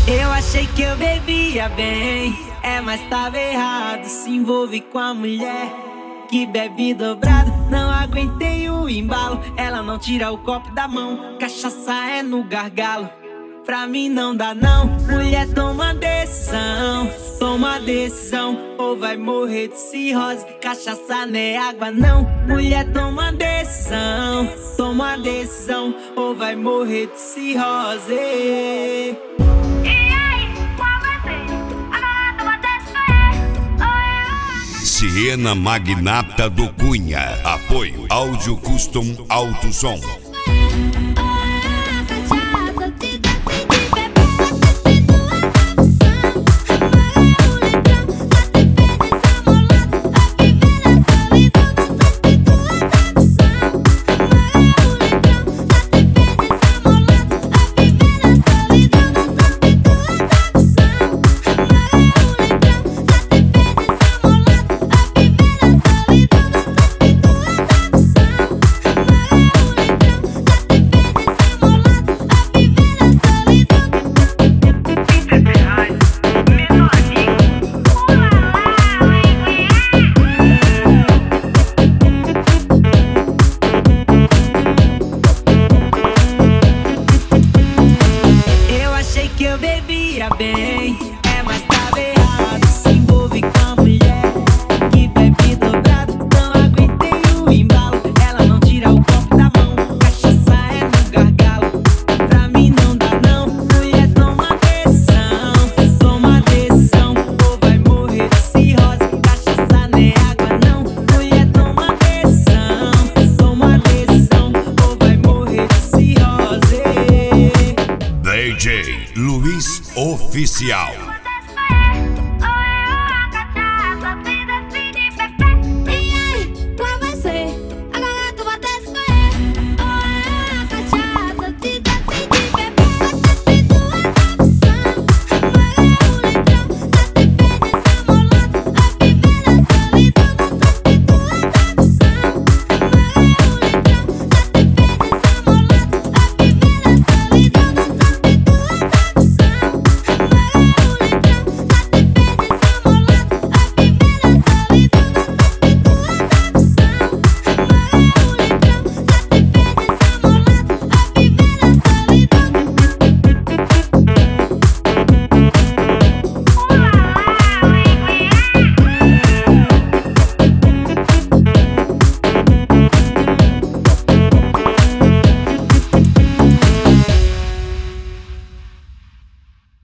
Eu achei que eu bebia bem, mas tava errado. Se envolve com a mulher que bebe dobrado. Não aguentei o embalo, ela não tira o copo da mão. Cachaça é no gargalo, pra mim não dá não. Mulher, toma decisão, ou vai morrer de cirrose. Cachaça não é água não. Mulher, toma decisão, ou vai morrer de cirrose. Siena Magnata do Cunha. Apoio Áudio Custom Alto Som. Eu bebia bem, mas tava errado. Se envolve com a mulher que bebe dobrado. Não aguentei o embalo, ela não tira o copo da mão. Cachaça é no gargalo, pra mim não dá não. Mulher, toma decisão, ou vai morrer de cirrose. Cachaça não é água não. Mulher, toma decisão, ou vai morrer de cirrose. DJ Luiz Oficial.